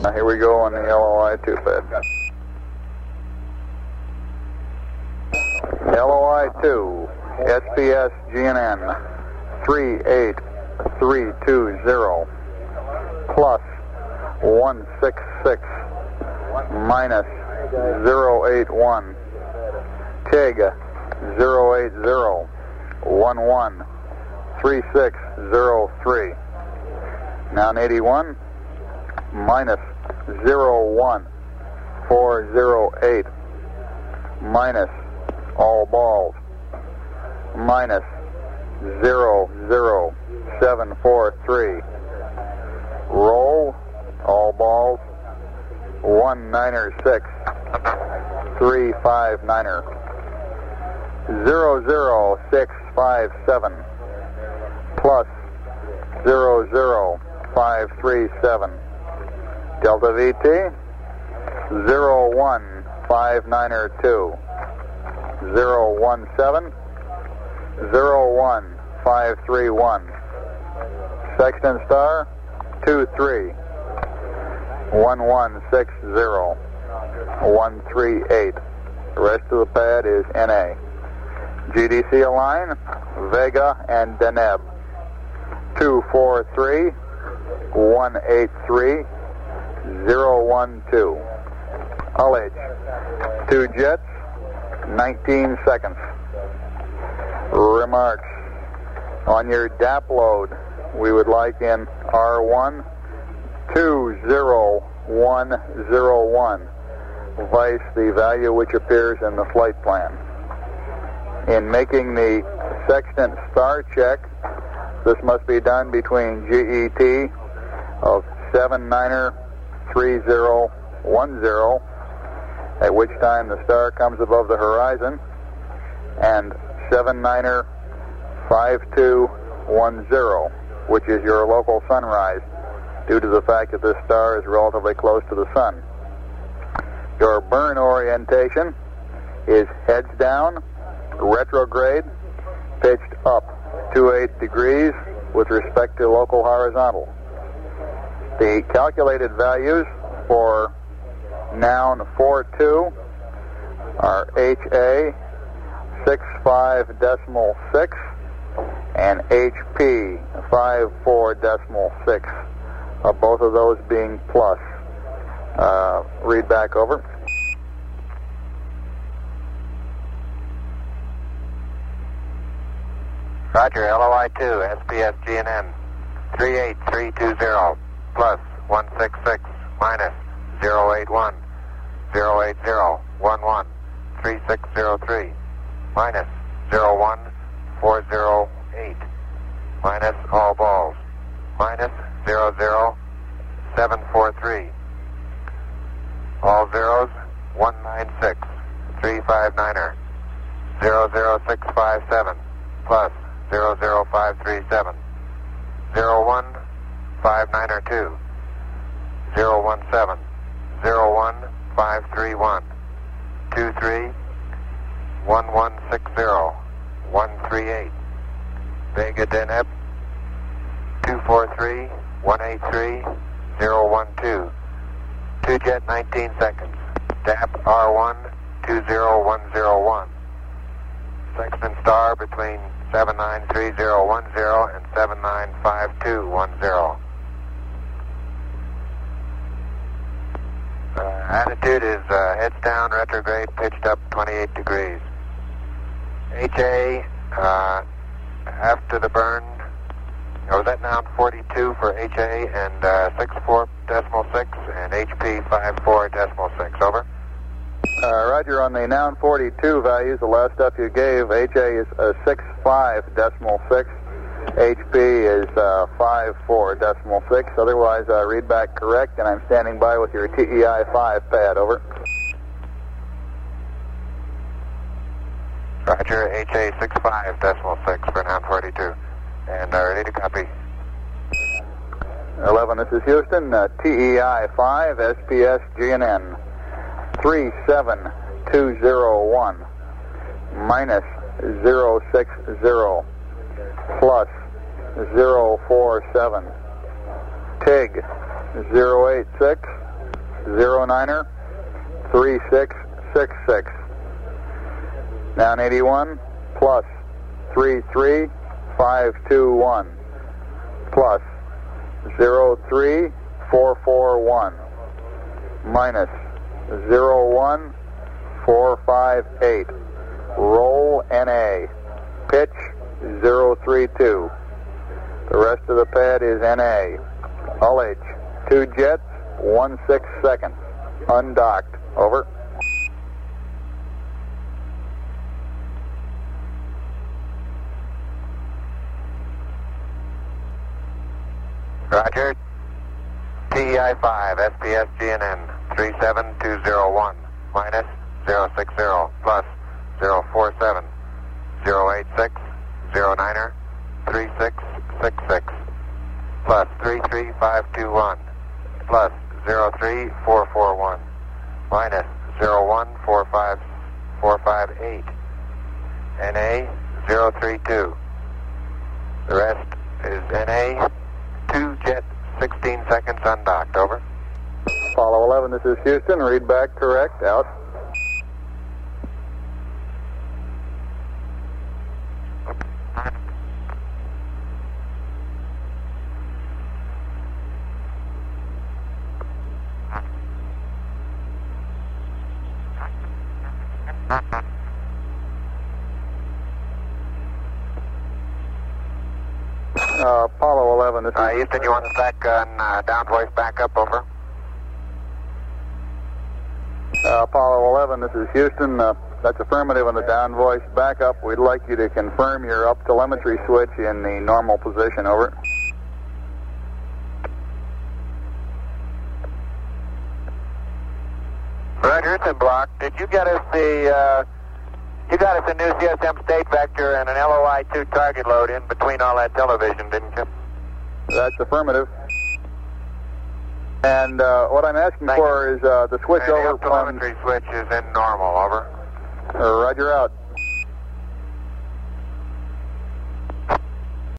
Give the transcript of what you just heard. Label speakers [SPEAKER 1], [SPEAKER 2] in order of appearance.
[SPEAKER 1] Here we go on the LOI-2 pad. LOI-2, SPS GNN 38320 plus 166 minus 081 TIG 08011 3603 Noun 81 minus 01408 minus all balls minus 00743 roll all balls 196 359er 00657 plus 00537 Delta VT 01592 017 01531 Sexton Star 23 1160 138 The rest of the pad is NA. GDC Align, Vega and Deneb 243 183 012 Ullage 2 jets 19 seconds. Remarks. On your DAP load, we would like in R1 20101 vice the value which appears in the flight plan. In making the sextant star check, this must be done between GET of 79er3010, at which time the star comes above the horizon, and 79er5210, which is your local sunrise, due to the fact that this star is relatively close to the sun. Your burn orientation is heads down, retrograde, pitched up 28 degrees with respect to local horizontal. The calculated values for noun 42 are HA 65.6 and HP 54.6, both of those being plus. Read back over.
[SPEAKER 2] Roger, LOI-2, SPS GNN 38320 plus 166 minus 081 080 11 3603 minus 01408 minus all balls minus 00743 all zeros 196 359er 00657 plus 00537 01592 017 01531 23 1160 138 Vega Deneb 243 183 012 2 jet 19 seconds DAP R1 20101 Sexton Star between 793010 and 795210. Attitude is heads down, retrograde, pitched up 28 degrees. HA, after the burn, was that noun 42 for HA and 64.6 and HP 54.6, over?
[SPEAKER 1] Roger, on the noun 42 values, the last stuff you gave, HA is 65.6, HP is 54.6, otherwise read back correct, and I'm standing by with your TEI 5 pad, over.
[SPEAKER 2] Roger, HA 65.6 for noun 42, and ready to copy.
[SPEAKER 1] 11, this is Houston, TEI 5, SPS GNN 37201 minus 060 plus 047 TIG 086 09er 3666. Down 81 plus 33521 plus 03441 minus 01458. Roll NA. Pitch 032. The rest of the pad is NA. Ullage, 2 jets, 16 seconds. Undocked. Over.
[SPEAKER 2] Roger. TEI-5, SPS GNN 37201, minus 060, plus 047, 086, 09er, 3666, plus 33521, plus 03441, minus 0145458, NA 032. The rest is NA, 2 jet, 16 seconds undocked. Over.
[SPEAKER 1] Apollo 11, this is Houston. Read back correct. Out. Apollo 11, this is...
[SPEAKER 2] Houston, you want the SAC on down voice backup, over?
[SPEAKER 1] Apollo 11, this is Houston. That's affirmative on the down voice backup. We'd like you to confirm your up telemetry switch in the normal position, over.
[SPEAKER 2] Roger, it's in block. Did you get us the... You got us a new CSM state vector and an LOI-2 target load in between all that television, didn't you?
[SPEAKER 1] That's affirmative. And what I'm asking for is the switch over
[SPEAKER 2] The telemetry switch is in normal, over.
[SPEAKER 1] Roger, out.